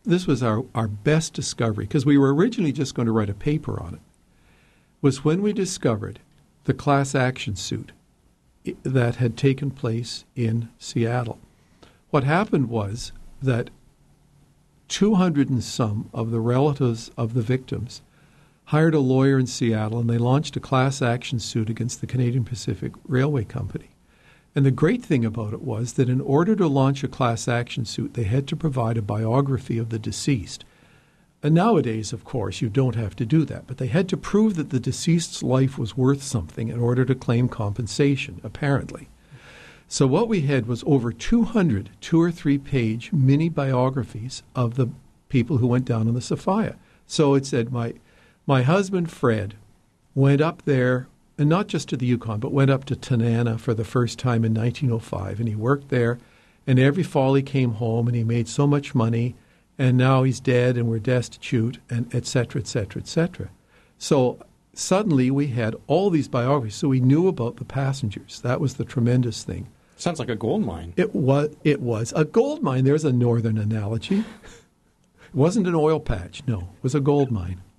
our best discovery, because we were originally just going to write a paper on it, was when we discovered the class action suit that had taken place in Seattle. What happened was that 200 and some of the relatives of the victims hired a lawyer in Seattle, and they launched a class action suit against the Canadian Pacific Railway Company. And the great thing about it was that in order to launch a class action suit, they had to provide a biography of the deceased. And nowadays, of course, you don't have to do that, but they had to prove that the deceased's life was worth something in order to claim compensation, apparently. So what we had was over 200 2- or 3-page mini biographies of the people who went down on the Sophia. So it said, my husband, Fred, went up there, and not just to the Yukon, but went up to Tanana for the first time in 1905, and he worked there, and every fall he came home, and he made so much money, and now he's dead, and we're destitute, and et cetera, et cetera, et cetera. So suddenly we had all these biographies, so we knew about the passengers. That was the tremendous thing. Sounds like a gold mine. It was a gold mine. There's a northern analogy. It wasn't an oil patch, no. It was a gold mine.